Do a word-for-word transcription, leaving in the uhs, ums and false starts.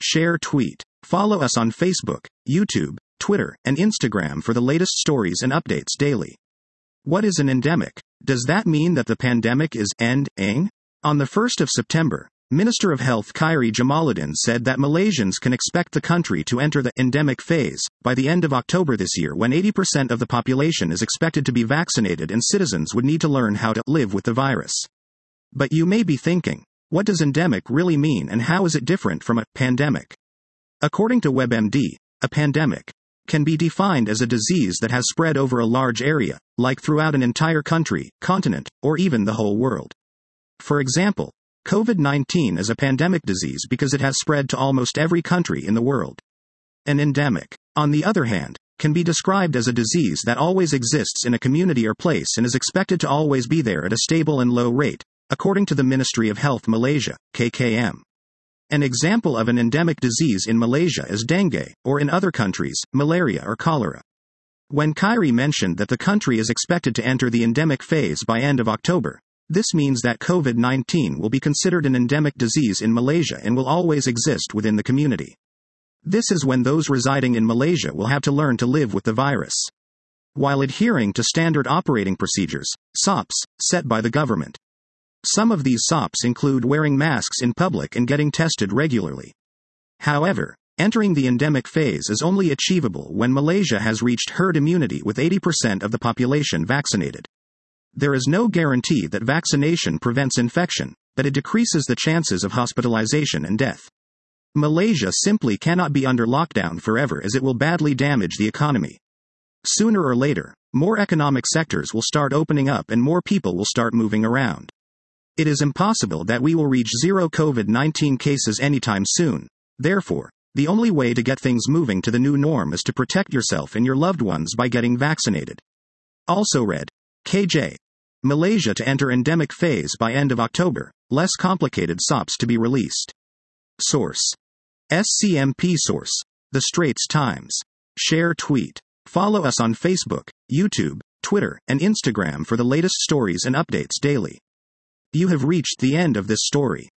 share, tweet. Follow us on Facebook, YouTube, Twitter, and Instagram for the latest stories and updates daily. What is an endemic? Does that mean that the pandemic is ending? On the first of September, Minister of Health Khairy Jamaluddin said that Malaysians can expect the country to enter the endemic phase by the end of October this year, when eighty percent of the population is expected to be vaccinated and citizens would need to learn how to live with the virus. But you may be thinking, what does endemic really mean and how is it different from a pandemic? According to WebMD, a pandemic can be defined as a disease that has spread over a large area, like throughout an entire country, continent, or even the whole world. For example, COVID nineteen is a pandemic disease because it has spread to almost every country in the world. An endemic, on the other hand, can be described as a disease that always exists in a community or place and is expected to always be there at a stable and low rate, according to the Ministry of Health Malaysia, K K M. An example of an endemic disease in Malaysia is dengue, or in other countries, malaria or cholera. When Khairy mentioned that the country is expected to enter the endemic phase by end of October, this means that COVID nineteen will be considered an endemic disease in Malaysia and will always exist within the community. This is when those residing in Malaysia will have to learn to live with the virus, while adhering to standard operating procedures, S O Ps, set by the government. Some of these S O Ps include wearing masks in public and getting tested regularly. However, entering the endemic phase is only achievable when Malaysia has reached herd immunity with eighty percent of the population vaccinated. There is no guarantee that vaccination prevents infection, but it decreases the chances of hospitalization and death. Malaysia simply cannot be under lockdown forever, as it will badly damage the economy. Sooner or later, more economic sectors will start opening up and more people will start moving around. It is impossible that we will reach zero COVID nineteen cases anytime soon. Therefore, the only way to get things moving to the new norm is to protect yourself and your loved ones by getting vaccinated. Also read, K J. Malaysia to enter endemic phase by end of October, less complicated S O Ps to be released. Source: S C M P. Source: The Straits Times. Share, tweet. Follow us on Facebook, YouTube, Twitter, and Instagram for the latest stories and updates daily. You have reached the end of this story.